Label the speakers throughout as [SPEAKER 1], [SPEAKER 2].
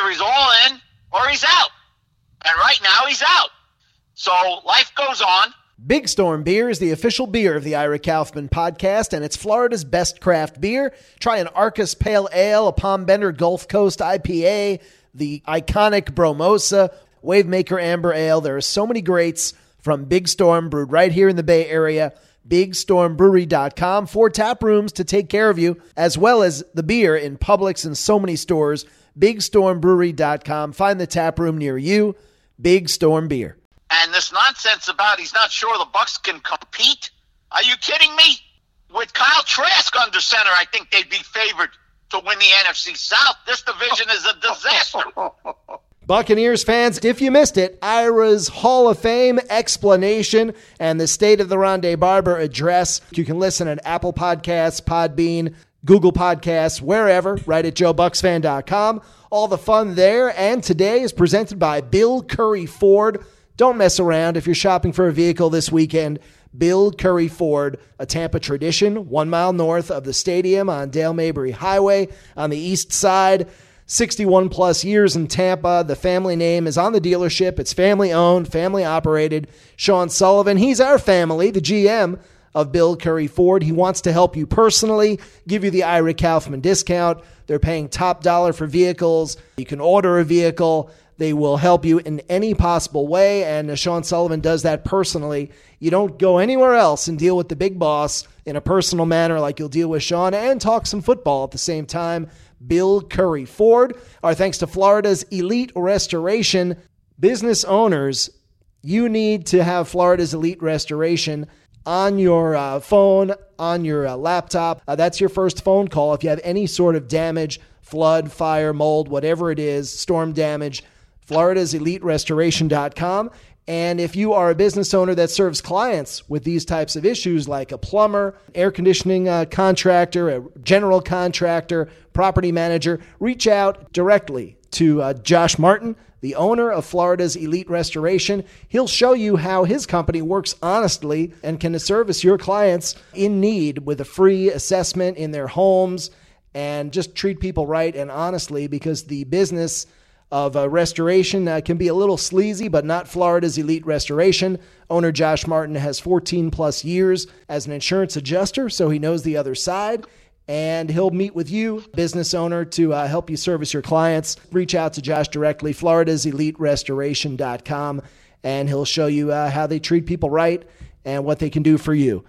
[SPEAKER 1] Either he's all in or he's out. And right now he's out. So life goes on.
[SPEAKER 2] Big Storm Beer is the official beer of the Ira Kaufman podcast, and it's Florida's best craft beer. Try an Arcus Pale Ale, a Palm Bender Gulf Coast IPA, the iconic Bromosa, Wavemaker Amber Ale. There are so many greats from Big Storm, brewed right here in the Bay Area. BigStormBrewery.com. 4 tap rooms to take care of you, as well as the beer in Publix and so many stores. BigStormBrewery.com. Find the tap room near you. Big Storm Beer.
[SPEAKER 1] And this nonsense about he's not sure the Bucks can compete. Are you kidding me? With Kyle Trask under center, I think they'd be favored to win the NFC South. This division is a disaster.
[SPEAKER 2] Buccaneers fans, if you missed it, Ira's Hall of Fame explanation and the State of the Rondé Barber address. You can listen at Apple Podcasts, Podbean, Google Podcasts, wherever, right at JoeBucksFan.com. All the fun there. And today is presented by Bill Curry Ford. Don't mess around if you're shopping for a vehicle this weekend. Bill Curry Ford, a Tampa tradition, 1 mile north of the stadium on Dale Mabry Highway on the east side. 61 plus years in Tampa. The family name is on the dealership. It's family owned, family operated. Sean Sullivan, he's our family, the GM of Bill Curry Ford. He wants to help you personally, give you the Ira Kaufman discount. They're paying top dollar for vehicles. You can order a vehicle. They will help you in any possible way, and Sean Sullivan does that personally. You don't go anywhere else and deal with the big boss in a personal manner like you'll deal with Sean and talk some football at the same time. Bill Curry Ford. Our thanks to Florida's Elite Restoration. Business owners, you need to have Florida's Elite Restoration on your phone, on your laptop. That's your first phone call. If you have any sort of damage, flood, fire, mold, whatever it is, storm damage, Florida's EliteRestoration.com. And if you are a business owner that serves clients with these types of issues, like a plumber, air conditioning contractor, a general contractor, property manager, reach out directly to Josh Martin, the owner of Florida's Elite Restoration. He'll show you how his company works honestly and can service your clients in need with a free assessment in their homes and just treat people right and honestly, because the business of restoration can be a little sleazy, but not Florida's Elite Restoration. Owner Josh Martin has 14 plus years as an insurance adjuster, so he knows the other side, and he'll meet with you, business owner, to help you service your clients. Reach out to Josh directly, Florida's EliteRestoration.com, and he'll show you how they treat people right and what they can do for you.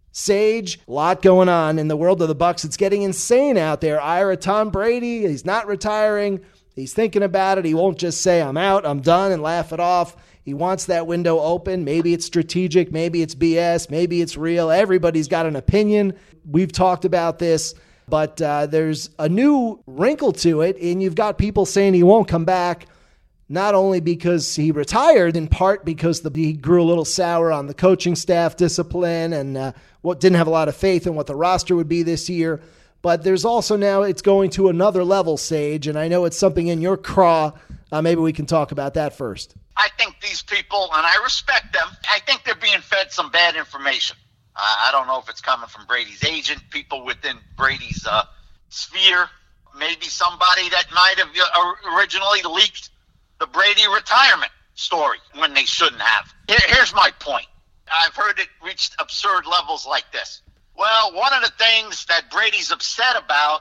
[SPEAKER 2] Sage, a lot going on in the world of the Bucs. It's getting insane out there. Ira, Tom Brady, he's not retiring. He's thinking about it. He won't just say, I'm out, I'm done, and laugh it off. He wants that window open. Maybe it's strategic. Maybe it's BS. Maybe it's real. Everybody's got an opinion. We've talked about this, but there's a new wrinkle to it, and you've got people saying he won't come back, not only because he retired, in part because he grew a little sour on the coaching staff discipline and didn't have a lot of faith in what the roster would be this year. But there's also now it's going to another level, Sage, and I know it's something in your craw. Maybe we can talk about that first.
[SPEAKER 1] I think these people, and I respect them, I think they're being fed some bad information. I don't know if it's coming from Brady's agent, people within Brady's sphere, maybe somebody that might have originally leaked the Brady retirement story when they shouldn't have. Here's my point. I've heard it reached absurd levels like this. Well, one of the things that Brady's upset about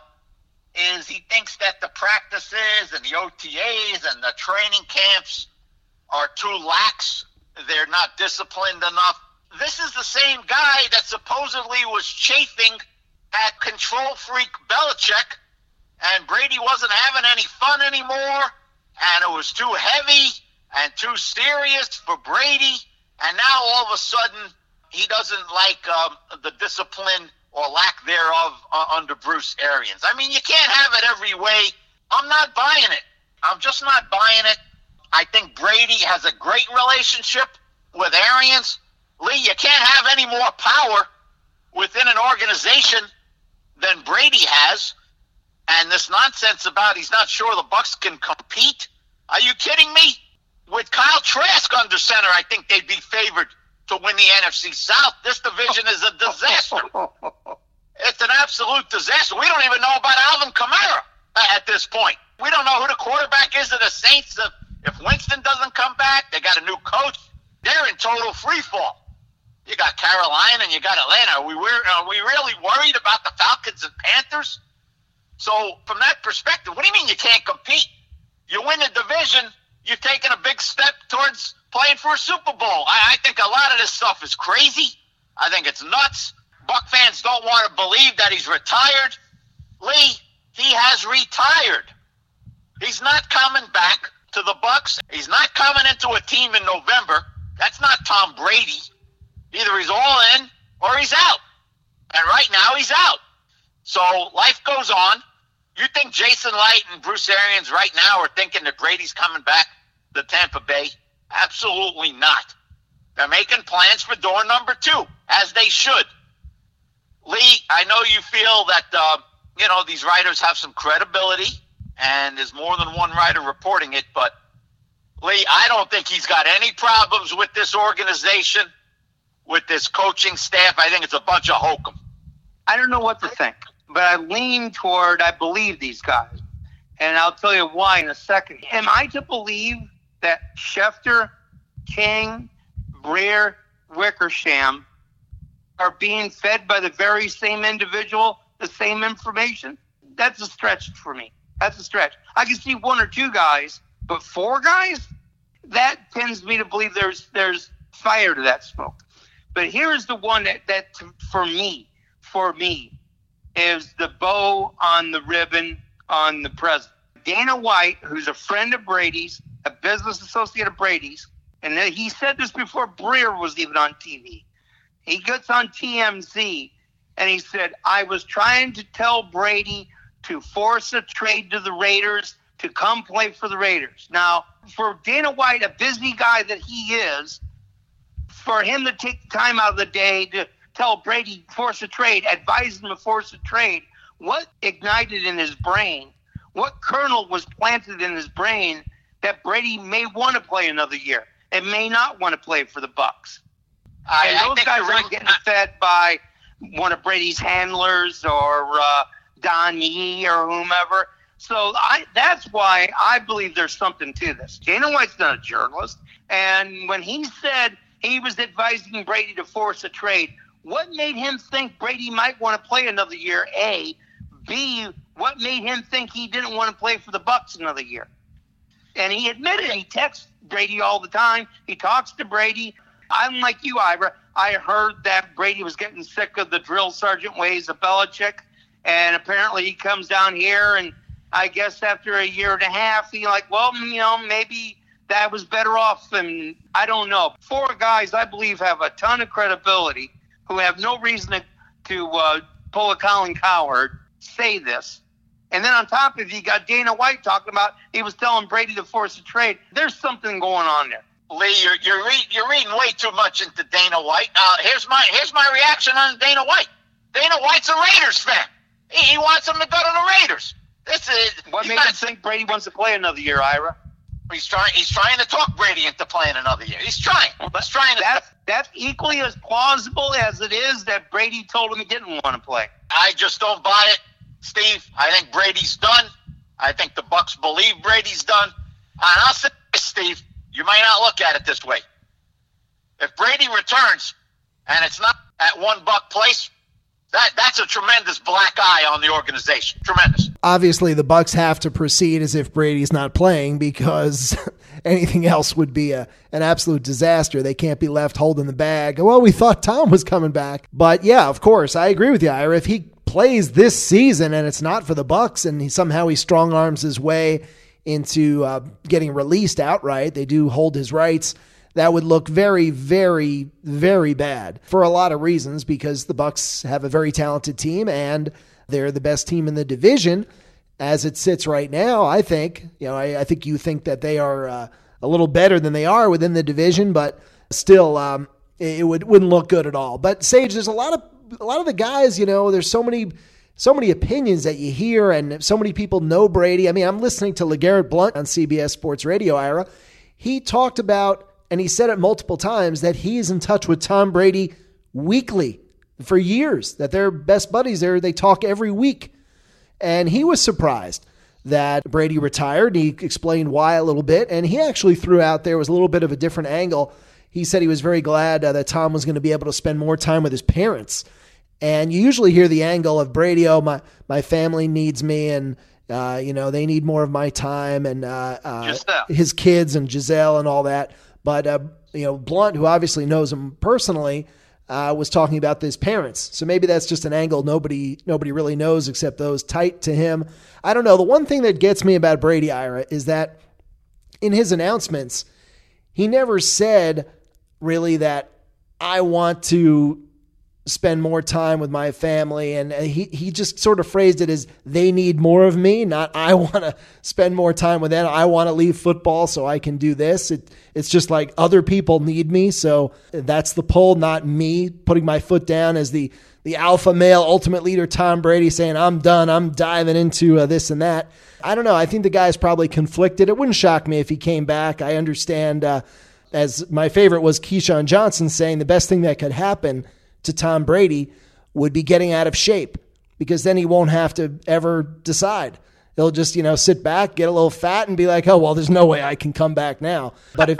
[SPEAKER 1] is he thinks that the practices and the OTAs and the training camps are too lax. They're not disciplined enough. This is the same guy that supposedly was chafing at control freak Belichick, and Brady wasn't having any fun anymore, and it was too heavy and too serious for Brady, and now all of a sudden he doesn't like the discipline or lack thereof under Bruce Arians. I mean, you can't have it every way. I'm not buying it. I'm just not buying it. I think Brady has a great relationship with Arians. Lee, you can't have any more power within an organization than Brady has. And this nonsense about he's not sure the Bucs can compete. Are you kidding me? With Kyle Trask under center, I think they'd be favored to win the NFC South. This division is a disaster. It's an absolute disaster. We don't even know about Alvin Kamara at this point. We don't know who the quarterback is of the Saints, if Winston doesn't come back, they got a new coach, they're in total free fall. You got Carolina and you got Atlanta. Are we really worried about the Falcons and Panthers? So from that perspective, what do you mean you can't compete? You win the division, you've taken a big step towards playing for a Super Bowl. I think a lot of this stuff is crazy. I think it's nuts. Buck fans don't want to believe that he's retired. Lee, he has retired. He's not coming back to the Bucs. He's not coming into a team in November. That's not Tom Brady. Either he's all in or he's out. And right now he's out. So life goes on. You think Jason Light and Bruce Arians right now are thinking that Brady's coming back to Tampa Bay? Absolutely not. They're making plans for door number 2, as they should. Lee, I know you feel that, these writers have some credibility, and there's more than one writer reporting it, but Lee, I don't think he's got any problems with this organization, with this coaching staff. I think it's a bunch of hokum.
[SPEAKER 3] I don't know what to think, but I lean toward I believe these guys. And I'll tell you why in a second. Am I to believe that Schefter, King, Breer, Wickersham are being fed by the very same individual, the same information? That's a stretch for me. That's a stretch. I can see 1 or 2 guys, but 4 guys? That tends me to believe there's fire to that smoke. But here's the one that for me, is the bow on the ribbon on the present. Dana White, who's a friend of Brady's, a business associate of Brady's, and he said this before Breer was even on TV. He gets on TMZ, and he said, I was trying to tell Brady to force a trade to the Raiders to come play for the Raiders. Now, for Dana White, a busy guy that he is, for him to take the time out of the day to tell Brady force a trade, advise him to force a trade, what ignited in his brain, what kernel was planted in his brain that Brady may want to play another year and may not want to play for the Bucs? And those guys aren't getting fed by one of Brady's handlers or Don Yee or whomever. So that's why I believe there's something to this. Dana White's not a journalist. And when he said he was advising Brady to force a trade, what made him think Brady might want to play another year, A? B, what made him think he didn't want to play for the Bucs another year? And he admitted he texts Brady all the time. He talks to Brady. I'm like you, Ira. I heard that Brady was getting sick of the drill sergeant ways of Belichick, and apparently he comes down here, and I guess after a year and a half, he's like, well, maybe that was better off, and I don't know. 4 guys, I believe, have a ton of credibility who have no reason to pull a Colin Cowherd, say this. And then on top of it, you got Dana White talking about he was telling Brady to force a trade. There's something going on there.
[SPEAKER 1] Lee, you're reading way too much into Dana White. Here's my reaction on Dana White. Dana White's a Raiders fan. He wants him to go to the Raiders.
[SPEAKER 3] What made him think Brady wants to play another year, Ira?
[SPEAKER 1] He's trying to talk Brady into playing another year. He's trying.
[SPEAKER 3] That's equally as plausible as it is that Brady told him he didn't want to play.
[SPEAKER 1] I just don't buy it, Steve. I think Brady's done. I think the Bucs believe Brady's done. And I'll say this, Steve, you might not look at it this way. If Brady returns and it's not at $1 place, that's a tremendous black eye on the organization. Tremendous.
[SPEAKER 2] Obviously, the Bucs have to proceed as if Brady's not playing because anything else would be an absolute disaster. They can't be left holding the bag. Well, we thought Tom was coming back. But yeah, of course, I agree with you, Ira. If he plays this season and it's not for the Bucs and somehow he strong arms his way into getting released outright, they do hold his rights, that would look very, very, very bad for a lot of reasons because the Bucs have a very talented team and they're the best team in the division as it sits right now. I think, I think you think that they are a little better than they are within the division, but still, it wouldn't look good at all. But Sage, there's a lot of the guys, there's so many opinions that you hear and so many people know Brady. I mean, I'm listening to LeGarrette Blount on CBS Sports Radio, Ira. He talked about, and he said it multiple times, that he's in touch with Tom Brady weekly for years, that they're best buddies. They talk every week. And he was surprised that Brady retired. He explained why a little bit, and he actually threw out there was a little bit of a different angle. He said he was very glad that Tom was going to be able to spend more time with his parents. And you usually hear the angle of Brady, oh, my family needs me, and they need more of my time, and his kids and Giselle and all that. But Blunt, who obviously knows him personally, was talking about his parents. So maybe that's just an angle nobody really knows except those tight to him. I don't know. The one thing that gets me about Brady, Ira, is that in his announcements, he never said really that I want to spend more time with my family. And he just sort of phrased it as they need more of me, not I want to spend more time with them. I want to leave football so I can do this. It's just like other people need me. So that's the pull, not me putting my foot down as the alpha male ultimate leader, Tom Brady, saying, I'm done. I'm diving into this and that. I don't know. I think the guy's probably conflicted. It wouldn't shock me if he came back. I understand, as my favorite was Keyshawn Johnson saying the best thing that could happen to Tom Brady would be getting out of shape, because then he won't have to ever decide. He'll just, sit back, get a little fat, and be like, oh, well, there's no way I can come back now.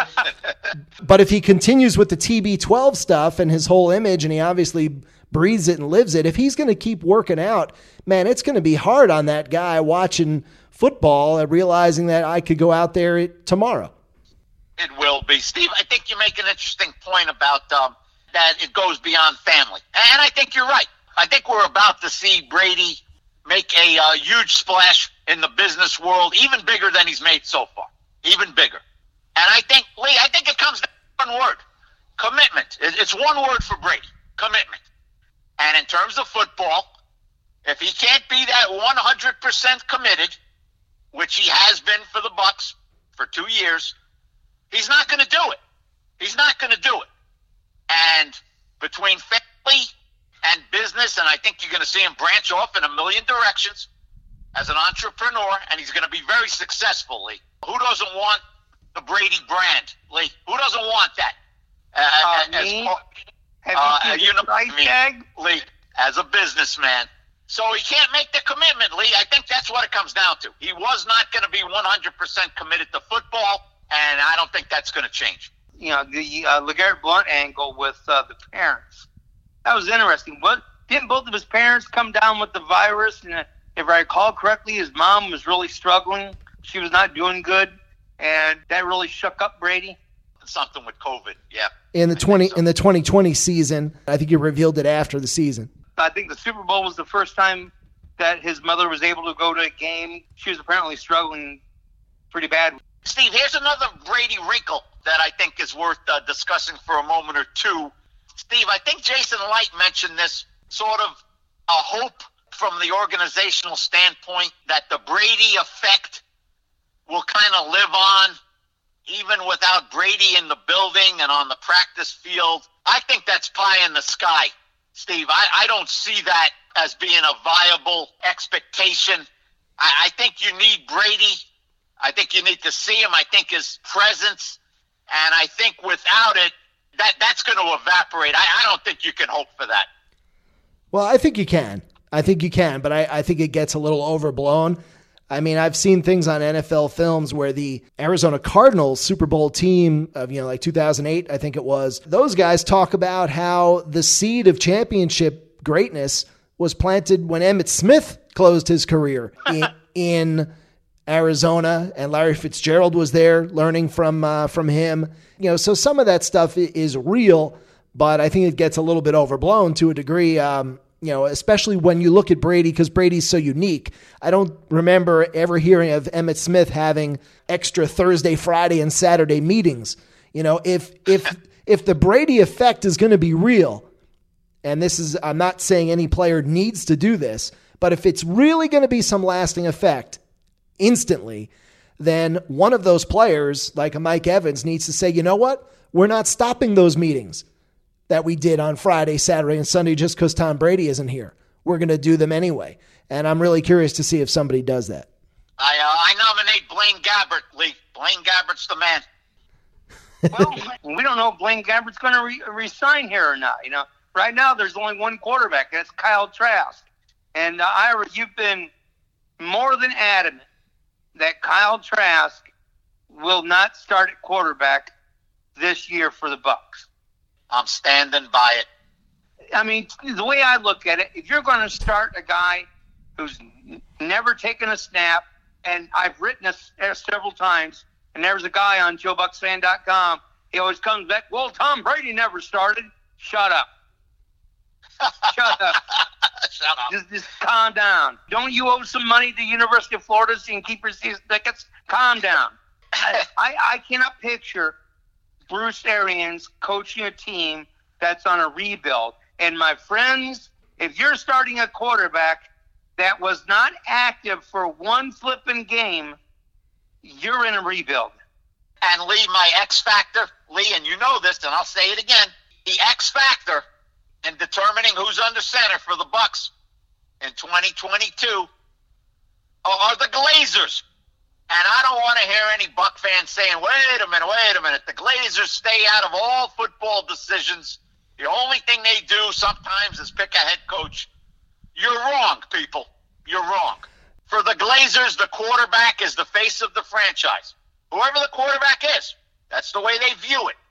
[SPEAKER 2] But if he continues with the TB12 stuff and his whole image, and he obviously breathes it and lives it, if he's going to keep working out, man, it's going to be hard on that guy watching football and realizing that I could go out there tomorrow.
[SPEAKER 1] It will be. Steve, I think you make an interesting point about that it goes beyond family. And I think you're right. I think we're about to see Brady make a huge splash in the business world, even bigger than he's made so far. Even bigger. And I think, Lee, it comes down to one word. Commitment. It's one word for Brady. Commitment. And in terms of football, if he can't be that 100% committed, which he has been for the Bucs for 2 years, he's not going to do it. He's not going to do it. And between family and business, and I think you're going to see him branch off in a million directions as an entrepreneur, and he's going to be very successful, Lee. Who doesn't want the Brady brand, Lee? Who doesn't want that?
[SPEAKER 3] Me? Have you seen the price tag?
[SPEAKER 1] Lee, as a businessman. So he can't make the commitment, Lee. I think that's what it comes down to. He was not going to be 100% committed to football, and I don't think that's going to change.
[SPEAKER 3] The LeGarrette Blount angle with the parents. That was interesting. Didn't both of his parents come down with the virus? And if I recall correctly, his mom was really struggling. She was not doing good, and that really shook up Brady.
[SPEAKER 1] Something with COVID, yeah.
[SPEAKER 2] In the 2020 season, I think you revealed it after the season.
[SPEAKER 3] I think the Super Bowl was the first time that his mother was able to go to a game. She was apparently struggling pretty bad.
[SPEAKER 1] Steve, here's another Brady wrinkle that I think is worth discussing for a moment or two. Steve, I think Jason Light mentioned this, sort of a hope from the organizational standpoint that the Brady effect will kind of live on even without Brady in the building and on the practice field. I think that's pie in the sky, Steve. I don't see that as being a viable expectation. I think you need Brady. I think you need to see him. I think his presence, and I think without it, that's going to evaporate. I don't think you can hope for that.
[SPEAKER 2] Well, I think you can. But I think it gets a little overblown. I mean, I've seen things on NFL films where the Arizona Cardinals Super Bowl team of, like 2008, I think it was, those guys talk about how the seed of championship greatness was planted when Emmitt Smith closed his career in Arizona, and Larry Fitzgerald was there learning from him. So some of that stuff is real, but I think it gets a little bit overblown to a degree. Especially when you look at Brady, because Brady's so unique. I don't remember ever hearing of Emmitt Smith having extra Thursday, Friday, and Saturday meetings. If the Brady effect is going to be real, and I'm not saying any player needs to do this, but if it's really going to be some lasting effect instantly, then one of those players, like a Mike Evans, needs to say, you know what? We're not stopping those meetings that we did on Friday, Saturday, and Sunday just because Tom Brady isn't here. We're going to do them anyway. And I'm really curious to see if somebody does that.
[SPEAKER 1] I nominate Blaine Gabbert, Lee. Blaine Gabbert's the man.
[SPEAKER 3] Well, we don't know if Blaine Gabbert's going to resign here or not. Right now there's only one quarterback, and that's Kyle Trask. And Ira, you've been more than adamant that Kyle Trask will not start at quarterback this year for the Bucs.
[SPEAKER 1] I'm standing by it.
[SPEAKER 3] I mean, the way I look at it, if you're going to start a guy who's never taken a snap, and I've written this several times, and there's a guy on JoeBucksFan.com, he always comes back, well, Tom Brady never started. Shut up. Shut up.
[SPEAKER 1] Shut up.
[SPEAKER 3] Just calm down. Don't you owe some money to the University of Florida so you can keep your season tickets? Calm down. I cannot picture Bruce Arians coaching a team that's on a rebuild. And my friends, if you're starting a quarterback that was not active for one flipping game, you're in a rebuild.
[SPEAKER 1] And Lee, my X factor, Lee, and you know this, and I'll say it again, the X factor in determining who's under center for the Bucs in 2022 are the Glazers. And I don't want to hear any Buck fans saying, wait a minute. The Glazers stay out of all football decisions. The only thing they do sometimes is pick a head coach. You're wrong, people. You're wrong. For the Glazers, the quarterback is the face of the franchise. Whoever the quarterback is, that's the way they view it.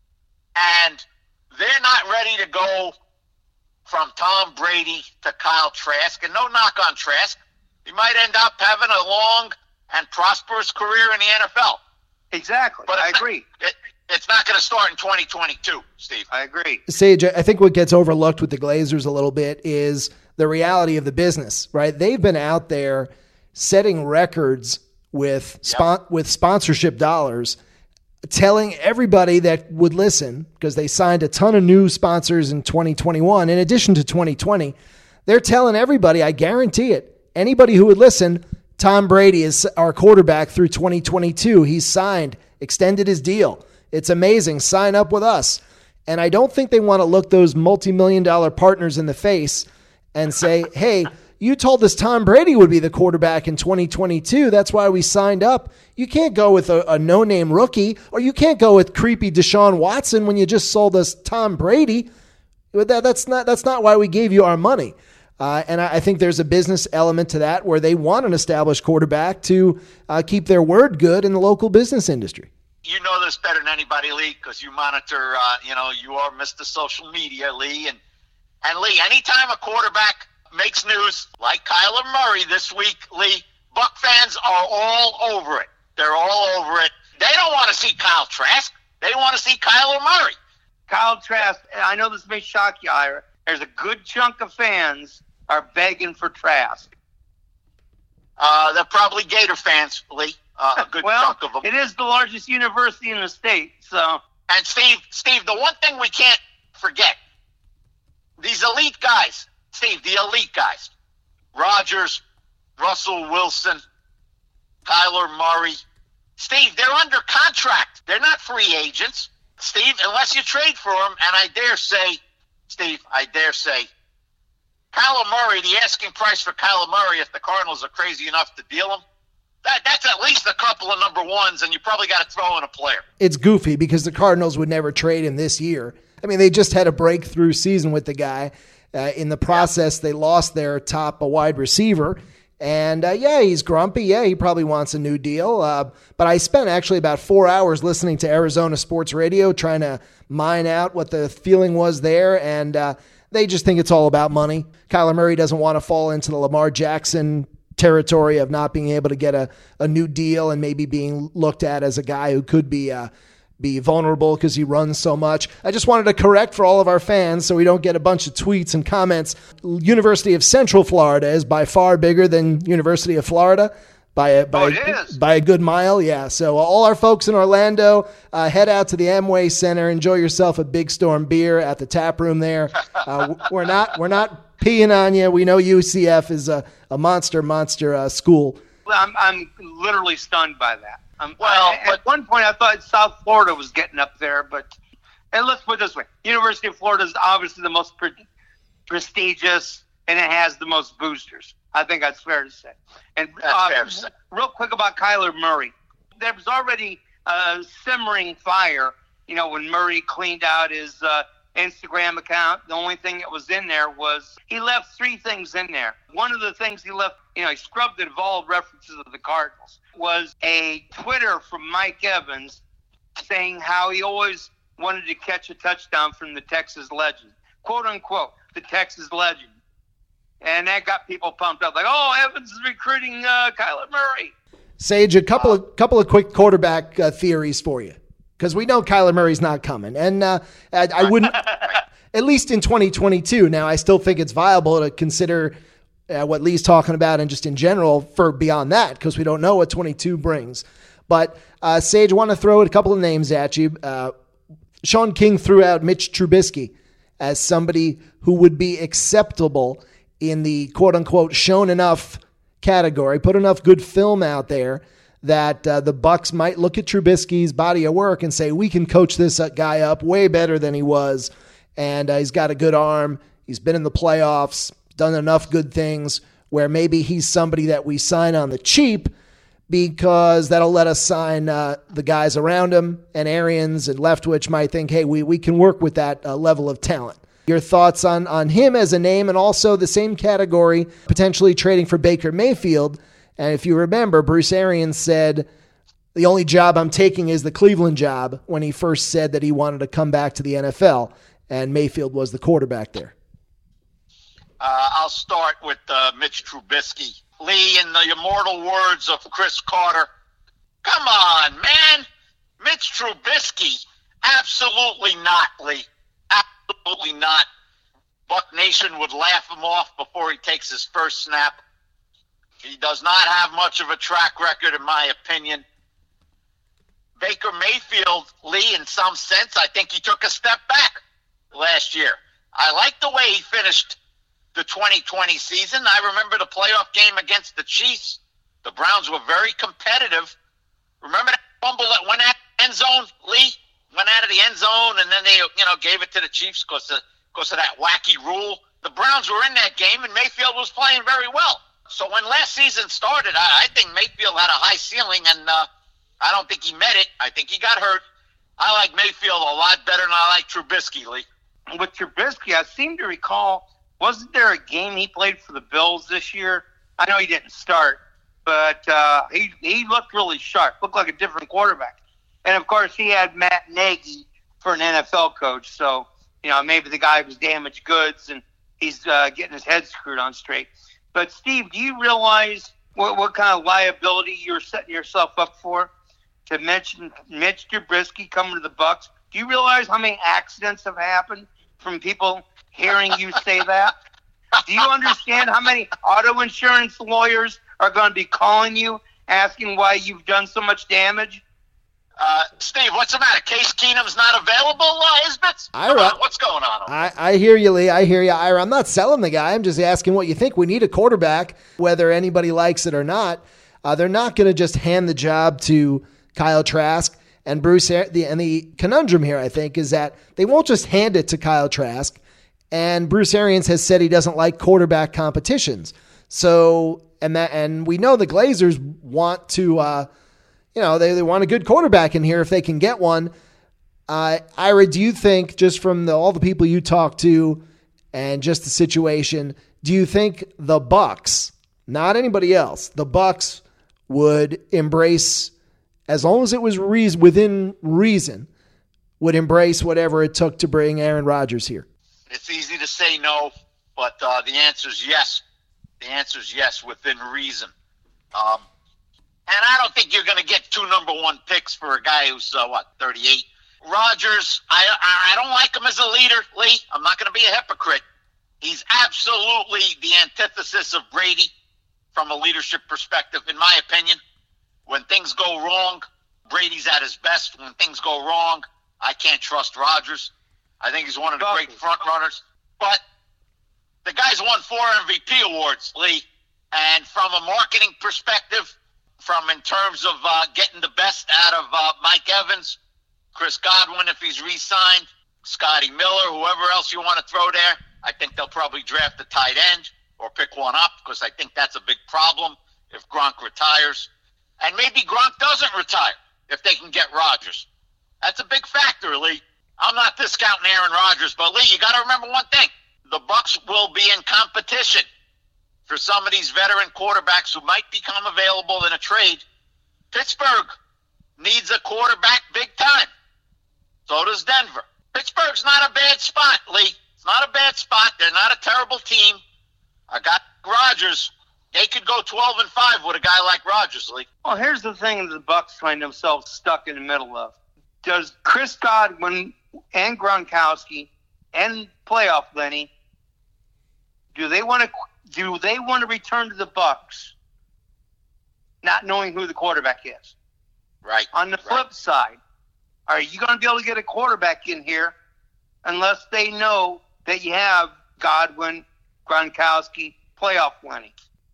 [SPEAKER 1] And they're not ready to go from Tom Brady to Kyle Trask. And no knock on Trask. He might end up having a long and prosperous career in the NFL.
[SPEAKER 3] Exactly. But I agree.
[SPEAKER 1] It's not going to start in 2022, Steve.
[SPEAKER 3] I agree.
[SPEAKER 2] Sage, I think what gets overlooked with the Glazers a little bit is the reality of the business, right? They've been out there setting records with sponsorship dollars, telling everybody that would listen, because they signed a ton of new sponsors in 2021, in addition to 2020. They're telling everybody, I guarantee it, anybody who would listen, Tom Brady is our quarterback through 2022. He's signed, extended his deal. It's amazing. Sign up with us. And I don't think they want to look those multi-million-dollar partners in the face and say, hey, you told us Tom Brady would be the quarterback in 2022. That's why we signed up. You can't go with a no-name rookie, or you can't go with creepy Deshaun Watson when you just sold us Tom Brady. That's not why we gave you our money. And I think there's a business element to that where they want an established quarterback to keep their word good in the local business industry.
[SPEAKER 1] You know this better than anybody, Lee, because you monitor, you are Mr. Social Media, Lee. And Lee, anytime a quarterback makes news like Kyler Murray this week, Lee, Buck fans are all over it. They're all over it. They don't want to see Kyle Trask. They want to see Kyler Murray.
[SPEAKER 3] Kyle Trask, I know this may shock you, Ira. There's a good chunk of fans are begging for Trask.
[SPEAKER 1] They're probably Gator fans, Lee. A good chunk of them.
[SPEAKER 3] It is the largest university in the state, so.
[SPEAKER 1] And Steve, the one thing we can't forget, these elite guys, Steve, the elite guys, Rodgers, Russell Wilson, Kyler Murray, Steve, they're under contract. They're not free agents, Steve, unless you trade for them. And I dare say, Steve, Kyler Murray, the asking price for Kyler Murray, if the Cardinals are crazy enough to deal him, that's at least a couple of number ones, and you probably got to throw in a player.
[SPEAKER 2] It's goofy because the Cardinals would never trade him this year. I mean, they just had a breakthrough season with the guy. In the process, they lost their top wide receiver. And, he's grumpy. Yeah, he probably wants a new deal. But I spent actually about 4 hours listening to Arizona Sports Radio trying to mine out what the feeling was there. And they just think it's all about money. Kyler Murray doesn't want to fall into the Lamar Jackson territory of not being able to get a new deal and maybe being looked at as a guy who could be vulnerable because he runs so much. I just wanted to correct for all of our fans so we don't get a bunch of tweets and comments. University of Central Florida is by far bigger than University of Florida by a good mile. Yeah. So all our folks in Orlando, head out to the Amway Center, enjoy yourself a Big Storm beer at the tap room there. We're not peeing on you. We know UCF is a monster school.
[SPEAKER 3] I'm literally stunned by that. At one point I thought South Florida was getting up there, and let's put it this way. University of Florida is obviously the most prestigious, and it has the most boosters. I think that's fair to say. And fair to say. Real quick about Kyler Murray. There was already a simmering fire, when Murray cleaned out his Instagram account. The only thing that was in there was he left 3 things in there. One of the things he left, he scrubbed it of all references of the Cardinals. was a Twitter from Mike Evans saying how he always wanted to catch a touchdown from the Texas legend, quote unquote, the Texas legend. And that got people pumped up, like, oh, Evans is recruiting Kyler Murray.
[SPEAKER 2] Sage, a couple of quick quarterback theories for you, because we know Kyler Murray's not coming, and I wouldn't, at least in 2022. Now, I still think it's viable to consider what Lee's talking about, and just in general for beyond that, because we don't know what 22 brings. But Sage, I want to throw a couple of names at you. Sean King threw out Mitch Trubisky as somebody who would be acceptable in the quote-unquote shown enough category, put enough good film out there that the Bucs might look at Trubisky's body of work and say, we can coach this guy up way better than he was, and he's got a good arm, he's been in the playoffs, done enough good things where maybe he's somebody that we sign on the cheap, because that'll let us sign the guys around him, and Arians and Leftwich might think, hey, we can work with that level of talent. Your thoughts on him as a name, and also the same category, potentially trading for Baker Mayfield. And if you remember, Bruce Arians said, the only job I'm taking is the Cleveland job, when he first said that he wanted to come back to the NFL, and Mayfield was the quarterback there.
[SPEAKER 1] I'll start with Mitch Trubisky. Lee, in the immortal words of Chris Carter, come on, man. Mitch Trubisky, absolutely not, Lee. Absolutely not. Buck Nation would laugh him off before he takes his first snap. He does not have much of a track record, in my opinion. Baker Mayfield, Lee, in some sense, I think he took a step back last year. I like the way he finished the 2020 season. I remember the playoff game against the Chiefs. The Browns were very competitive. Remember that fumble that went at the end zone, Lee? Went out of the end zone, and then they, gave it to the Chiefs because of that wacky rule. The Browns were in that game, and Mayfield was playing very well. So when last season started, I think Mayfield had a high ceiling, and I don't think he met it. I think he got hurt. I like Mayfield a lot better than I like Trubisky, Lee.
[SPEAKER 3] With Trubisky, I seem to recall, wasn't there a game he played for the Bills this year? I know he didn't start, but he looked really sharp, looked like a different quarterback. And, of course, he had Matt Nagy for an NFL coach. So, maybe the guy was damaged goods and he's getting his head screwed on straight. But, Steve, do you realize what kind of liability you're setting yourself up for to mention Mitch Trubisky coming to the Bucs? Do you realize how many accidents have happened from people hearing you say that? Do you understand how many auto insurance lawyers are going to be calling you asking why you've done so much damage?
[SPEAKER 1] Steve, what's the matter? Case Keenum's not available, Isbits?
[SPEAKER 2] Ira,
[SPEAKER 1] what's going on?
[SPEAKER 2] I hear you, Lee. I hear you, Ira. I'm not selling the guy. I'm just asking what you think. We need a quarterback, whether anybody likes it or not. They're not going to just hand the job to Kyle Trask and Bruce. The conundrum here, I think, is that they won't just hand it to Kyle Trask. And Bruce Arians has said he doesn't like quarterback competitions. So, and we know the Glazers want to. They want a good quarterback in here if they can get one. Ira, do you think, just from all the people you talk to and just the situation, do you think the Bucs, not anybody else, the Bucs would embrace, as long as it was within reason, would embrace whatever it took to bring Aaron Rodgers here?
[SPEAKER 1] It's easy to say no, but the answer is yes. The answer is yes, within reason. And I don't think you're going to get 2 number 1 picks for a guy who's, 38. Rodgers, I don't like him as a leader, Lee. I'm not going to be a hypocrite. He's absolutely the antithesis of Brady from a leadership perspective, in my opinion. When things go wrong, Brady's at his best. When things go wrong, I can't trust Rodgers. I think he's one of the great front runners. But the guy's won 4 MVP awards, Lee. And from a marketing perspective, from in terms of getting the best out of Mike Evans, Chris Godwin if he's re-signed, Scotty Miller, whoever else you want to throw there, I think they'll probably draft a tight end or pick one up, because I think that's a big problem if Gronk retires. And maybe Gronk doesn't retire if they can get Rodgers. That's a big factor, Lee. I'm not discounting Aaron Rodgers, but Lee, you got to remember one thing. The Bucs will be in competition for some of these veteran quarterbacks who might become available in a trade Pittsburgh needs a quarterback big time. So does Denver. Pittsburgh's not a bad spot, Lee. It's not a bad spot. They're not a terrible team. I got Rodgers. They could go 12-5 with a guy like Rodgers, Lee.
[SPEAKER 3] Well, here's the thing the Bucs find themselves stuck in the middle of. Does Chris Godwin and Gronkowski and playoff Lenny, do they want to return to the Bucs not knowing who the quarterback is?
[SPEAKER 1] Right.
[SPEAKER 3] On the flip side, are you going to be able to get a quarterback in here unless they know that you have Godwin, Gronkowski, playoff Lenny?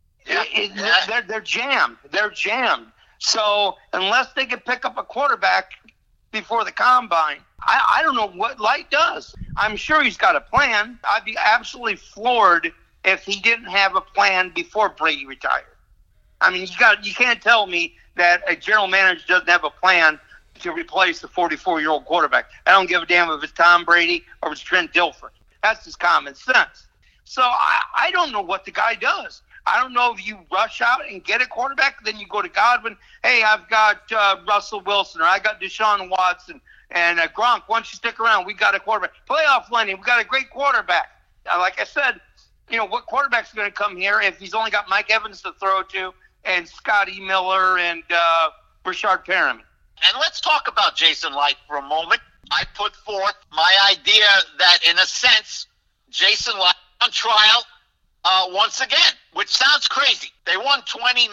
[SPEAKER 1] Yeah.
[SPEAKER 3] They're jammed. They're jammed. So unless they can pick up a quarterback before the combine, I don't know what Light does. I'm sure he's got a plan. I'd be absolutely floored if he didn't have a plan before Brady retired. I mean, you can't tell me that a general manager doesn't have a plan to replace the 44-year-old quarterback. I don't give a damn if it's Tom Brady or if it's Trent Dilfer. That's just common sense. So I don't know what the guy does. I don't know if you rush out and get a quarterback, then you go to Godwin. Hey, I've got Russell Wilson, or I got Deshaun Watson, and Gronk, why don't you stick around? We got a quarterback. Playoff Lenny, we got a great quarterback. Like I said, what quarterback's going to come here if he's only got Mike Evans to throw to and Scotty Miller and Rashard Perriman?
[SPEAKER 1] And let's talk about Jason Light for a moment. I put forth my idea that, in a sense, Jason Light on trial once again, which sounds crazy. They went 29-10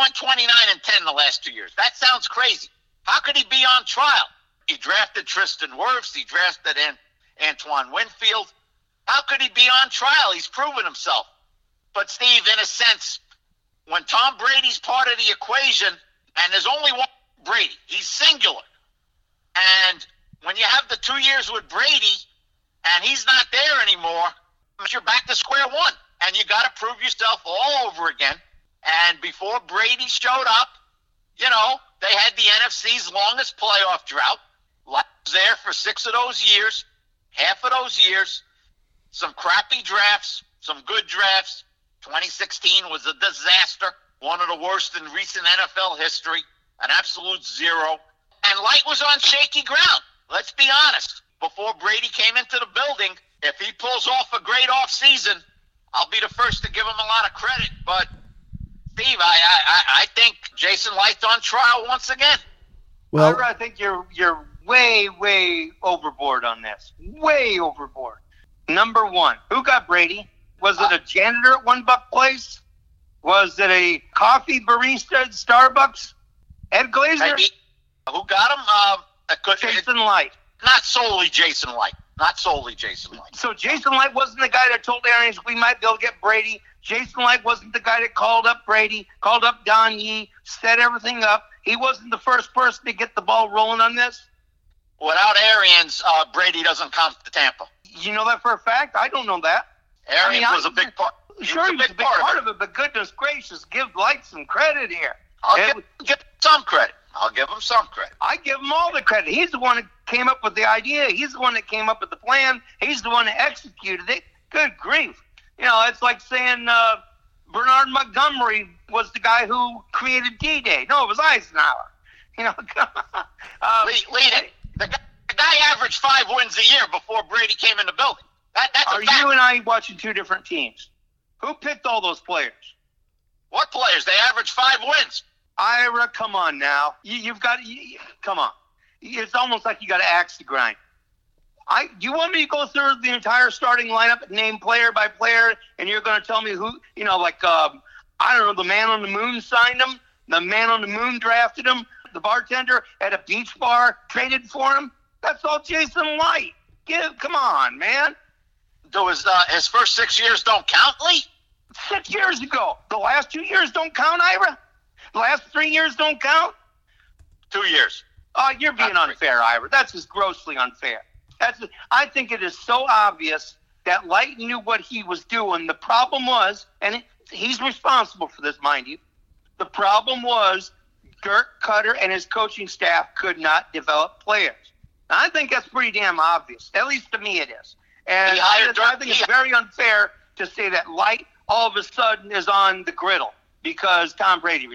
[SPEAKER 1] the last 2 years. That sounds crazy. How could he be on trial? He drafted Tristan Wirfs. He drafted Antoine Winfield. How could he be on trial? He's proven himself. But, Steve, in a sense, when Tom Brady's part of the equation, and there's only one Brady, he's singular. And when you have the 2 years with Brady and he's not there anymore, you're back to square one. And you got to prove yourself all over again. And before Brady showed up, they had the NFC's longest playoff drought. Light was there for 6 of those years, half of those years. Some crappy drafts, some good drafts. 2016 was a disaster, one of the worst in recent NFL history, an absolute zero. And Light was on shaky ground. Let's be honest. Before Brady came into the building, if he pulls off a great offseason, I'll be the first to give him a lot of credit. But, Steve, I think Jason Light's on trial once again.
[SPEAKER 2] Well,
[SPEAKER 3] I think you're way, way overboard on this. Way overboard. Number one, who got Brady? Was it a janitor at One Buck Place? Was it a coffee barista at Starbucks? Ed Glazer?
[SPEAKER 1] Who got him?
[SPEAKER 3] Jason Light.
[SPEAKER 1] Not solely Jason Light. Not solely Jason Light.
[SPEAKER 3] So Jason Light wasn't the guy that told Arians we might be able to get Brady. Jason Light wasn't the guy that called up Brady, called up Don Yee, set everything up. He wasn't the first person to get the ball rolling on this.
[SPEAKER 1] Without Arians, Brady doesn't come to Tampa.
[SPEAKER 3] You know that for a fact? I don't know that.
[SPEAKER 1] Arians was a big part.
[SPEAKER 3] Sure, he was a big part of it, but goodness gracious, give Light some credit here.
[SPEAKER 1] I'll give him some credit. I'll give him some credit.
[SPEAKER 3] I give him all the credit. He's the one that came up with the idea. He's the one that came up with the plan. He's the one that executed it. Good grief. It's like saying Bernard Montgomery was the guy who created D-Day. No, it was Eisenhower.
[SPEAKER 1] The guy averaged 5 wins a year before Brady came in the building. That's
[SPEAKER 3] Are you and I watching two different teams? Who picked all those players?
[SPEAKER 1] What players? They averaged 5 wins.
[SPEAKER 3] Ira, come on now. Come on. It's almost like you got an axe to grind. You want me to go through the entire starting lineup, name player by player, and you're going to tell me who, I don't know, the man on the moon signed him, the man on the moon drafted him, the bartender at a beach bar traded for him? That's all Jason Light. Come on, man.
[SPEAKER 1] His first 6 years don't count, Lee?
[SPEAKER 3] 6 years ago. The last 2 years don't count, Ira? The last 3 years don't count?
[SPEAKER 1] 2 years.
[SPEAKER 3] Oh, you're being unfair, Ira. That's just grossly unfair. I think it is so obvious that Light knew what he was doing. The problem was, and he's responsible for this, mind you, the problem was Dirk Cutter and his coaching staff could not develop players. Now, I think that's pretty damn obvious. At least to me it is. And I think it's very unfair to say that Light all of a sudden is on the griddle because Tom Brady retired.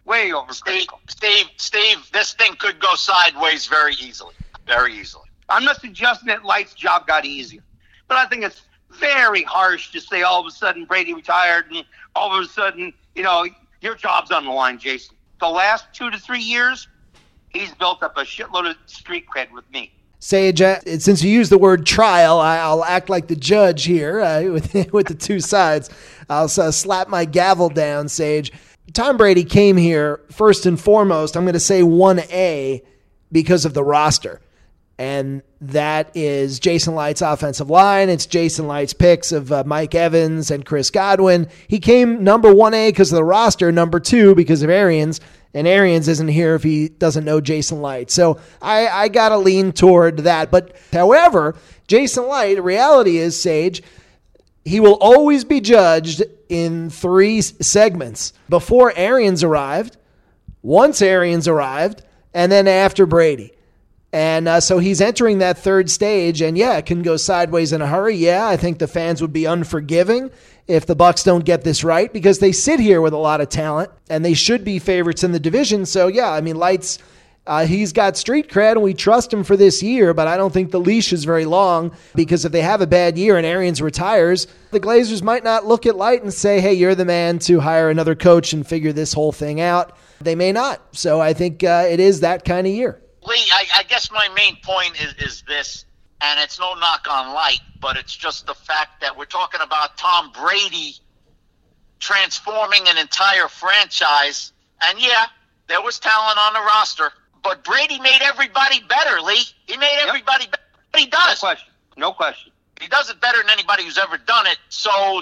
[SPEAKER 3] Way overcritical.
[SPEAKER 1] Steve, this thing could go sideways very easily. Very easily.
[SPEAKER 3] I'm not suggesting that Light's job got easier, but I think it's very harsh to say all of a sudden Brady retired and all of a sudden, your job's on the line, Jason. The last 2 to 3 years, he's built up a shitload of street cred with me.
[SPEAKER 2] Sage, since you used the word trial, I'll act like the judge here with the two sides. I'll slap my gavel down, Sage. Tom Brady came here, first and foremost, I'm going to say 1A, because of the roster. And that is Jason Light's offensive line. It's Jason Light's picks of Mike Evans and Chris Godwin. He came number 1A because of the roster, number 2 because of Arians. And Arians isn't here if he doesn't know Jason Light. So I got to lean toward that. But however, Jason Light, the reality is, Sage, he will always be judged in 3 segments. Before Arians arrived, once Arians arrived, and then after Brady. And so he's entering that third stage, and yeah, it can go sideways in a hurry. Yeah, I think the fans would be unforgiving if the Bucs don't get this right, because they sit here with a lot of talent, and they should be favorites in the division. So yeah, I mean, Light's he's got street cred, and we trust him for this year, but I don't think the leash is very long, because if they have a bad year and Arians retires, the Glazers might not look at Light and say, hey, you're the man to hire another coach and figure this whole thing out. They may not. So I think it is that kind of year.
[SPEAKER 1] Lee, I guess my main point is this, and it's no knock on Light, but it's just the fact that we're talking about Tom Brady transforming an entire franchise. And yeah, there was talent on the roster, but Brady made everybody better, Lee. He made everybody better. He does.
[SPEAKER 3] No question.
[SPEAKER 1] He does it better than anybody who's ever done it. So,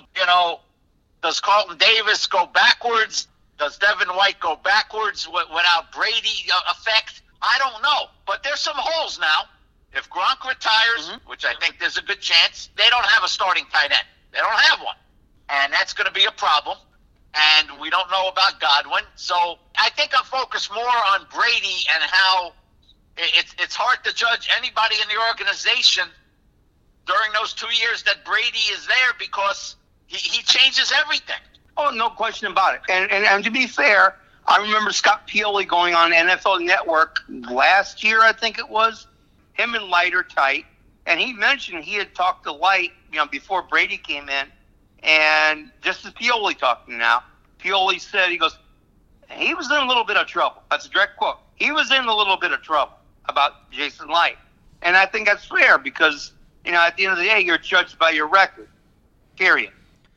[SPEAKER 1] does Carlton Davis go backwards? Does Devin White go backwards without Brady effect? I don't know, but there's some holes now. If Gronk retires, which I think there's a good chance, they don't have a starting tight end. They don't have one, and that's going to be a problem. And we don't know about Godwin, so I think I'm focused more on Brady and how it's hard to judge anybody in the organization during those 2 years that Brady is there, because he changes everything.
[SPEAKER 3] Oh, no question about it. And to be fair, I remember Scott Pioli going on NFL Network last year, I think it was. Him and Light are tight. And he mentioned he had talked to Light, before Brady came in. And just as Pioli talking now, Pioli said, he goes, he was in a little bit of trouble. That's a direct quote. He was in a little bit of trouble about Jason Light. And I think that's fair because, at the end of the day, you're judged by your record. Period.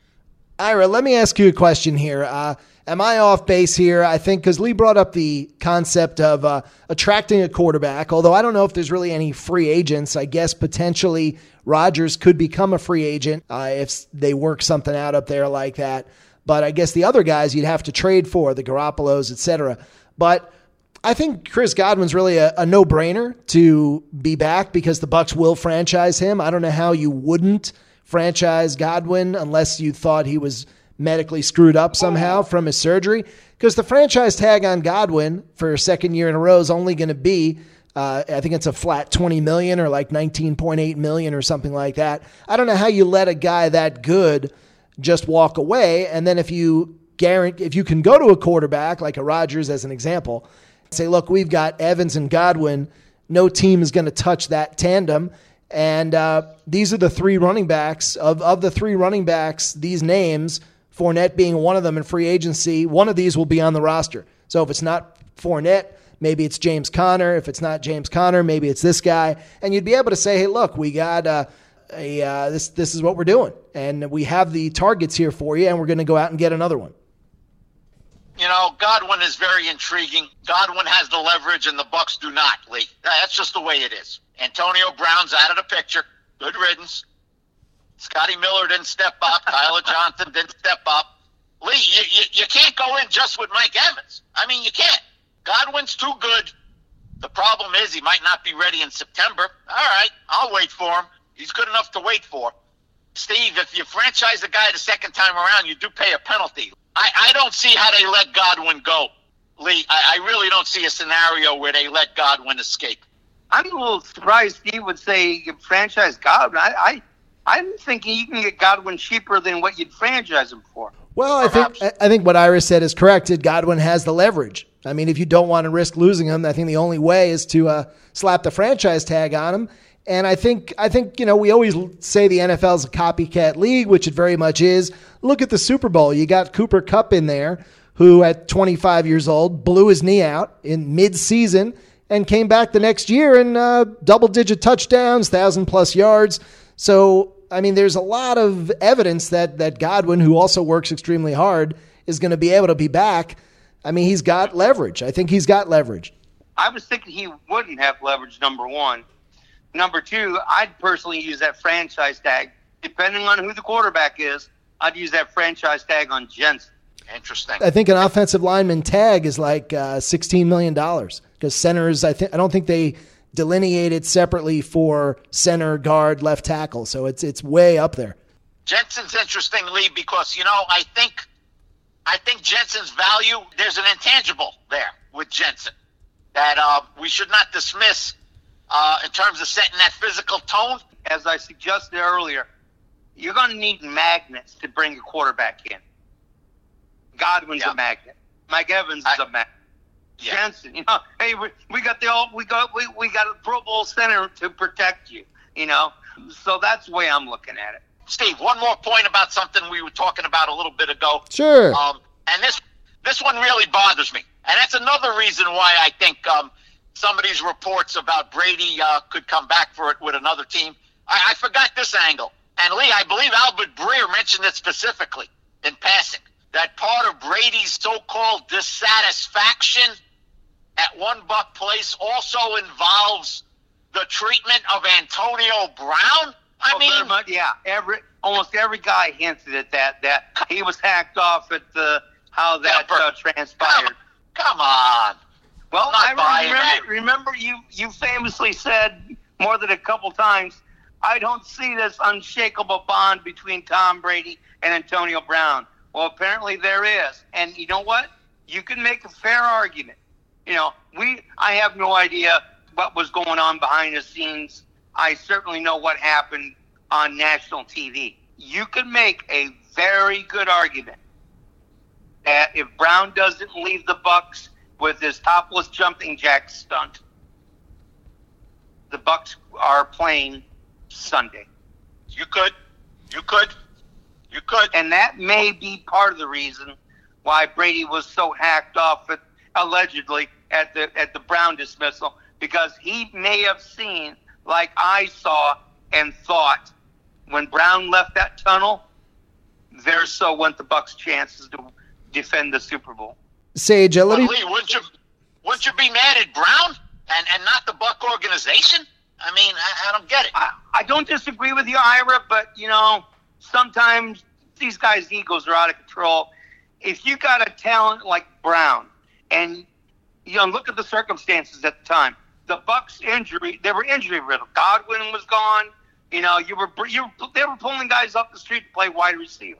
[SPEAKER 2] Ira, let me ask you a question here. Am I off base here? I think because Lee brought up the concept of attracting a quarterback, although I don't know if there's really any free agents. I guess potentially Rodgers could become a free agent if they work something out up there like that. But I guess the other guys you'd have to trade for, the Garoppolos, et cetera. But I think Chris Godwin's really a no-brainer to be back because the Bucs will franchise him. I don't know how you wouldn't franchise Godwin unless you thought he was medically screwed up somehow from his surgery, because the franchise tag on Godwin for a second year in a row is only going to be, I think it's a flat $20 million or like $19.8 million or something like that. I don't know how you let a guy that good just walk away. And then if you can go to a quarterback like a Rodgers as an example, say, look, we've got Evans and Godwin. No team is going to touch that tandem. And these are the 3 running backs. Of the 3 running backs, these names, Fournette being one of them in free agency, one of these will be on the roster. So if it's not Fournette, maybe it's James Conner. If it's not James Conner, maybe it's this guy. And you'd be able to say, hey, look, we got this is what we're doing. And we have the targets here for you, and we're going to go out and get another one.
[SPEAKER 1] Godwin is very intriguing. Godwin has the leverage, and the Bucs do not, Lee. That's just the way it is. Antonio Brown's out of the picture. Good riddance. Scotty Miller didn't step up. Tyler Johnson didn't step up. Lee, you can't go in just with Mike Evans. I mean, you can't. Godwin's too good. The problem is he might not be ready in September. All right, I'll wait for him. He's good enough to wait for. Steve, if you franchise a guy the second time around, you do pay a penalty. I don't see how they let Godwin go, Lee. I really don't see a scenario where they let Godwin escape.
[SPEAKER 3] I'm a little surprised Steve would say you franchise Godwin. I'm thinking you can get Godwin cheaper than what you'd franchise him for.
[SPEAKER 2] Well, I think what Ira said is correct. Godwin has the leverage. I mean, if you don't want to risk losing him, I think the only way is to slap the franchise tag on him. And I think we always say the NFL is a copycat league, which it very much is. Look at the Super Bowl. You got Cooper Kupp in there, who at 25 years old blew his knee out in mid-season and came back the next year in double-digit touchdowns, 1,000+ yards. So, I mean, there's a lot of evidence that Godwin, who also works extremely hard, is going to be able to be back. I mean, he's got leverage. I think he's got leverage.
[SPEAKER 3] I was thinking he wouldn't have leverage, number one. Number two, I'd personally use that franchise tag. Depending on who the quarterback is, I'd use that franchise tag on Jensen.
[SPEAKER 1] Interesting.
[SPEAKER 2] I think an offensive lineman tag is like $16 million because centers, I don't think they delineate it separately for center, guard, left tackle. So it's way up there.
[SPEAKER 1] Jensen's interesting, Lee, because, I think Jensen's value, there's an intangible there with Jensen that we should not dismiss in terms of setting that physical tone.
[SPEAKER 3] As I suggested earlier, you're going to need magnets to bring a quarterback in. Godwin's a magnet. Mike Evans is a magnet. Yeah. Jensen, hey, we got a Pro Bowl center to protect you, So that's the way I'm looking at it.
[SPEAKER 1] Steve, one more point about something we were talking about a little bit ago.
[SPEAKER 2] Sure.
[SPEAKER 1] And this one really bothers me. And that's another reason why I think some of these reports about Brady could come back for it with another team. I forgot this angle. And Lee, I believe Albert Breer mentioned it specifically in passing, that part of Brady's so-called dissatisfaction at One Buck Place also involves the treatment of Antonio Brown.
[SPEAKER 3] Almost every guy hinted at that he was hacked off at how that transpired.
[SPEAKER 1] Come on.
[SPEAKER 3] Well, I remember you famously said more than a couple times, I don't see this unshakable bond between Tom Brady and Antonio Brown. Well, apparently there is. And you know what? You can make a fair argument. I have no idea what was going on behind the scenes. I certainly know what happened on national TV. You can make a very good argument that if Brown doesn't leave the Bucs with his topless jumping jack stunt, the Bucs are playing Sunday.
[SPEAKER 1] You could.
[SPEAKER 3] And that may be part of the reason why Brady was so hacked off allegedly at the Brown dismissal, because he may have seen, like I saw and thought, when Brown left that tunnel, there so went the Bucs' chances to defend the Super Bowl.
[SPEAKER 2] Sage,
[SPEAKER 1] Lee, wouldn't you be mad at Brown and not the Buck organization? I mean, I don't get it.
[SPEAKER 3] I don't disagree with you, Ira, but, sometimes these guys' egos are out of control. If you got a talent like Brown, and, look at the circumstances at the time. The Bucs they were injury riddled. Godwin was gone. They were pulling guys off the street to play wide receiver.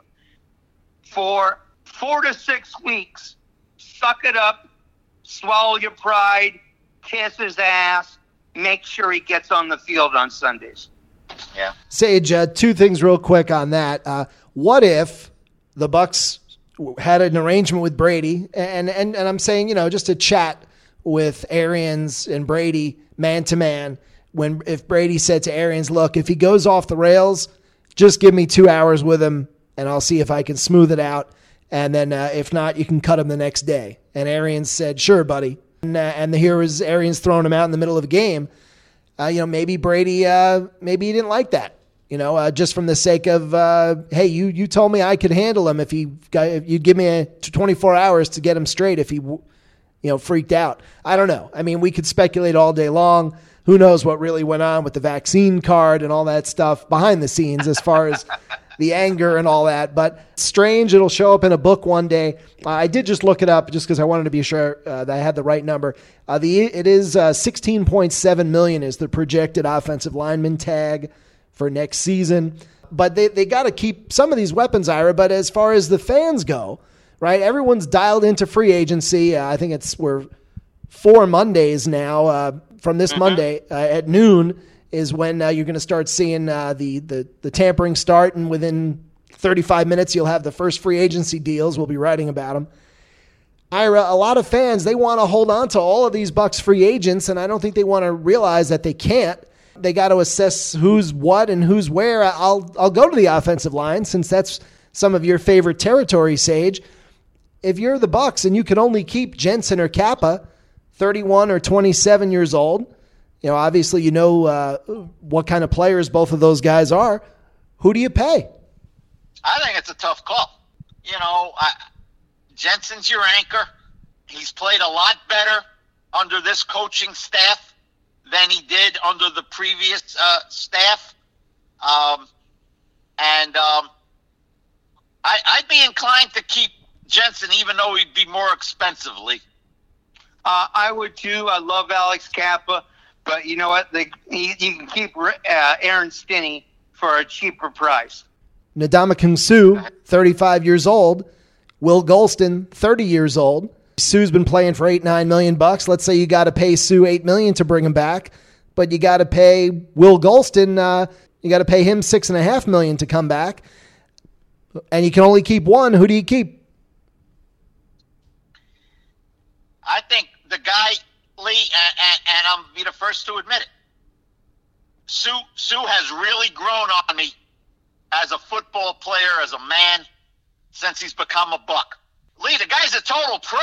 [SPEAKER 3] For 4 to 6 weeks, suck it up, swallow your pride, kiss his ass, make sure he gets on the field on Sundays.
[SPEAKER 1] Yeah.
[SPEAKER 2] Sage, two things real quick on that. What if the Bucs had an arrangement with Brady, and I'm saying, just to chat with Arians and Brady man to man, if Brady said to Arians, look, if he goes off the rails, just give me 2 hours with him and I'll see if I can smooth it out. And then if not, you can cut him the next day. And Arians said, sure, buddy. And here was Arians throwing him out in the middle of a game. Maybe Brady, maybe he didn't like that. Just from the sake of, hey, you told me I could handle him if you'd give me 24 hours to get him straight if he, freaked out. I don't know. I mean, we could speculate all day long. Who knows what really went on with the vaccine card and all that stuff behind the scenes as far as the anger and all that. But strange, it'll show up in a book one day. I did just look it up just because I wanted to be sure that I had the right number. It is $16.7 million is the projected offensive lineman tag for next season. But they got to keep some of these weapons, Ira. But as far as the fans go, right, everyone's dialed into free agency. I think we're 4 Mondays now. From this Monday at noon is when you're going to start seeing the tampering start, and within 35 minutes, you'll have the first free agency deals. We'll be writing about them. Ira, a lot of fans, they want to hold on to all of these Bucs free agents, and I don't think they want to realize that they can't. They got to assess who's what and who's where. I'll go to the offensive line since that's some of your favorite territory, Sage. If you're the Bucs and you can only keep Jensen or Kappa, 31 or 27 years old, obviously you know what kind of players both of those guys are. Who do you pay?
[SPEAKER 1] I think it's a tough call. Jensen's your anchor. He's played a lot better under this coaching staff than he did under the previous staff. I'd be inclined to keep Jensen, even though he'd be more expensively.
[SPEAKER 3] I would too. I love Alex Kappa, but you know what? You can keep Aaron Stinney for a cheaper price.
[SPEAKER 2] Ndamukong Suh, 35 years old. Will Golston, 30 years old. Suh's been playing for $8-9 million. Let's say you got to pay Suh $8 million to bring him back, but you got to pay Will Golston. You got to pay him $6.5 million to come back, and you can only keep one. Who do you keep?
[SPEAKER 1] I think the guy, Lee, and I'm be the first to admit it. Suh has really grown on me as a football player, as a man, since he's become a Buck. Lee, the guy's a total pro.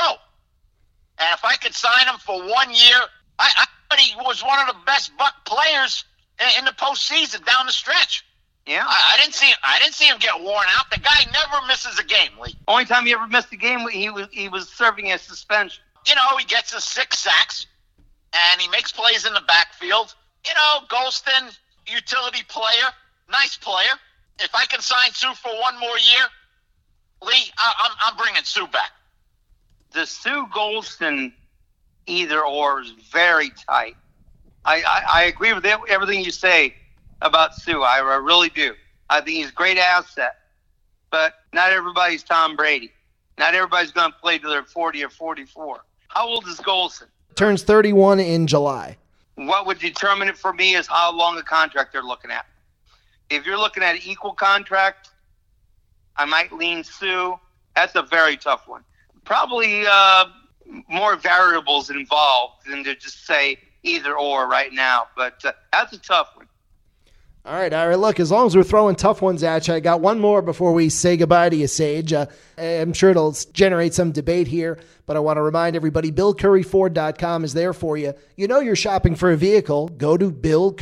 [SPEAKER 1] And if I could sign him for 1 year, I thought he was one of the best Buck players in the postseason down the stretch.
[SPEAKER 3] Yeah,
[SPEAKER 1] I didn't see him get worn out. The guy never misses a game, Lee.
[SPEAKER 3] Only time he ever missed a game, he was serving a suspension.
[SPEAKER 1] He gets his 6 sacks, and he makes plays in the backfield. Golston, utility player, nice player. If I can sign Suh for 1 more year, Lee, I'm bringing Suh back.
[SPEAKER 3] The Suh Golston either or is very tight. I agree with everything you say about Suh. I really do. I think he's a great asset, but not everybody's Tom Brady. Not everybody's going to play till they're 40 or 44. How old is Golston?
[SPEAKER 2] Turns 31 in July.
[SPEAKER 3] What would determine it for me is how long a contract they're looking at. If you're looking at an equal contract, I might lean Suh. That's a very tough one. Probably more variables involved than to just say either or right now. But that's a tough one.
[SPEAKER 2] All right. Look, as long as we're throwing tough ones at you, I got one more before we say goodbye to you, Sage. I'm sure it'll generate some debate here, but I want to remind everybody, BillCurryFord.com is there for you. You're shopping for a vehicle. Go to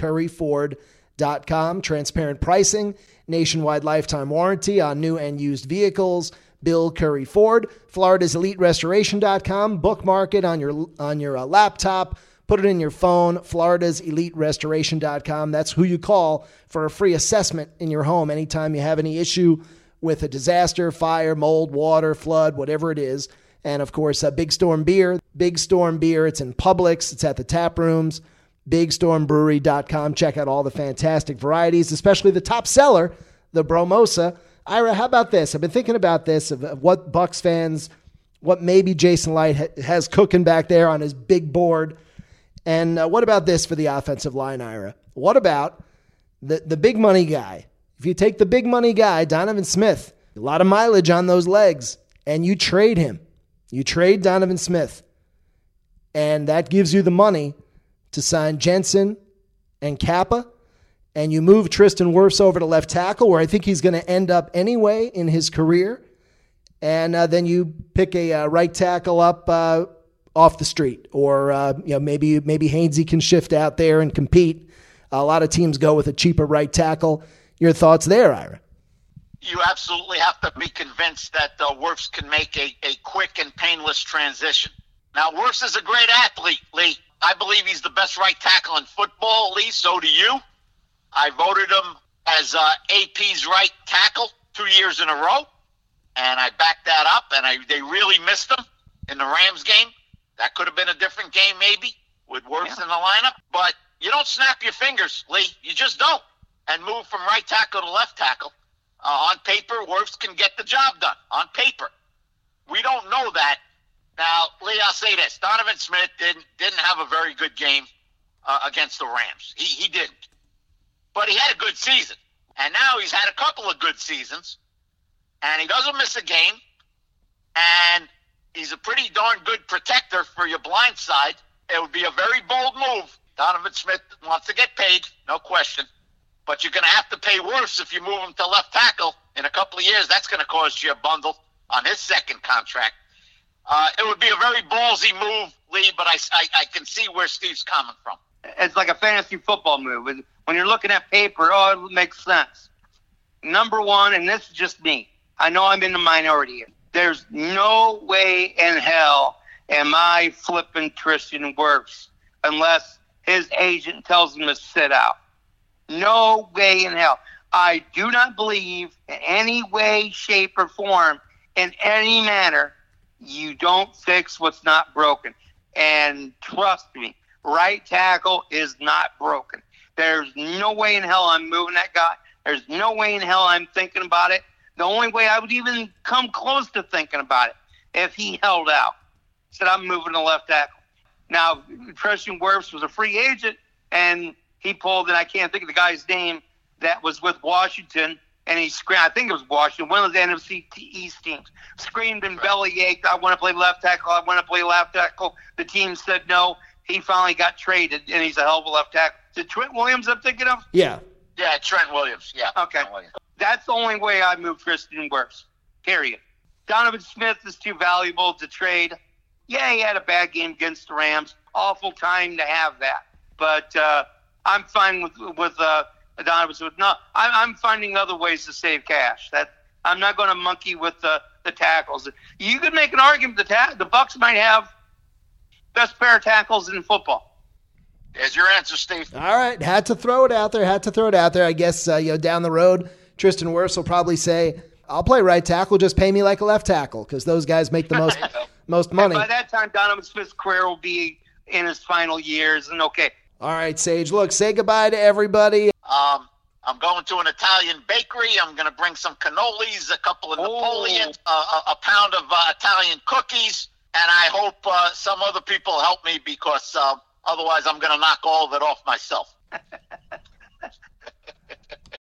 [SPEAKER 2] BillCurryFord.com. Transparent pricing, nationwide lifetime warranty on new and used vehicles. Bill Curry Ford. Florida's EliteRestoration.com. Bookmark it on your laptop. Put it in your phone, Florida's EliteRestoration.com. That's who you call for a free assessment in your home anytime you have any issue with a disaster, fire, mold, water, flood, whatever it is. And, of course, Big Storm Beer. Big Storm Beer, it's in Publix. It's at the tap rooms. BigStormBrewery.com. Check out all the fantastic varieties, especially the top seller, the Bromosa. Ira, how about this? I've been thinking about this, of what Bucs fans, what maybe Jason Light has cooking back there on his big board. And what about this for the offensive line, Ira? What about the big money guy? If you take the big money guy, Donovan Smith, a lot of mileage on those legs, and you trade him. You trade Donovan Smith, and that gives you the money to sign Jensen and Kappa, and you move Tristan Wirfs over to left tackle, where I think he's going to end up anyway in his career, and then you pick a right tackle up off the street, or maybe Hainsey can shift out there and compete. A lot of teams go with a cheaper right tackle. Your thoughts there, Ira?
[SPEAKER 1] You absolutely have to be convinced that Wirfs can make a quick and painless transition. Now, Wirfs is a great athlete, Lee. I believe he's the best right tackle in football, Lee. So do you. I voted him as AP's right tackle 2 years in a row, and I backed that up, and they really missed him in the Rams game. That could have been a different game maybe with Wirfs in the lineup. But you don't snap your fingers, Lee. You just don't. And move from right tackle to left tackle. On paper, Wirfs can get the job done. On paper. We don't know that. Now, Lee, I'll say this. Donovan Smith didn't have a very good game against the Rams. He didn't. But he had a good season. And now he's had a couple of good seasons. and he doesn't miss a game, and he's a pretty darn good protector for your blind side, it would be a very bold move. Donovan Smith wants to get paid, no question. But you're going to have to pay worse if you move him to left tackle in a couple of years. That's going to cost you a bundle on his second contract. It would be a very ballsy move, Lee, but I can see where Steve's coming from.
[SPEAKER 3] It's like a fantasy football move. When you're looking at paper, it makes sense. Number one, and this is just me, I know I'm in the minority here. There's no way in hell am I flipping Tristan Wirfs unless his agent tells him to sit out. No way in hell. I do not believe in any way, shape, or form, in any manner, you don't fix what's not broken. And trust me, right tackle is not broken. There's no way in hell I'm moving that guy. There's no way in hell I'm thinking about it. The only way I would even come close to thinking about it, if he held out, said I'm moving to left tackle. Now, Tristan Wirfs was a free agent, and he pulled, and I can't think of the guy's name, that was with Washington, and he screamed, I think it was Washington, one of the NFC East teams, screamed and bellyached, I want to play left tackle, I want to play left tackle. The team said no. He finally got traded, and he's a hell of a left tackle. Is it Trent Williams I'm thinking of?
[SPEAKER 2] Yeah.
[SPEAKER 1] Yeah, Trent Williams. Yeah.
[SPEAKER 3] Okay. That's the only way I move Tristan Wirfs, period. Donovan Smith is too valuable to trade. Yeah, he had a bad game against the Rams. Awful time to have that. But I'm fine with Donovan Smith. No, I'm finding other ways to save cash. I'm not going to monkey with the tackles. You could make an argument the Bucs might have best pair of tackles in football.
[SPEAKER 1] There's your answer, Steve.
[SPEAKER 2] All right. Had to throw it out there. I guess, down the road, Tristan Wirfs will probably say, I'll play right tackle. Just pay me like a left tackle because those guys make the most money.
[SPEAKER 3] And by that time, Donovan Smith's career will be in his final years. And okay.
[SPEAKER 2] All right, Sage. Look, say goodbye to everybody.
[SPEAKER 1] I'm going to an Italian bakery. I'm going to bring some cannolis, a couple of Napoleons, a pound of Italian cookies, and I hope some other people help me because otherwise I'm going to knock all of it off myself.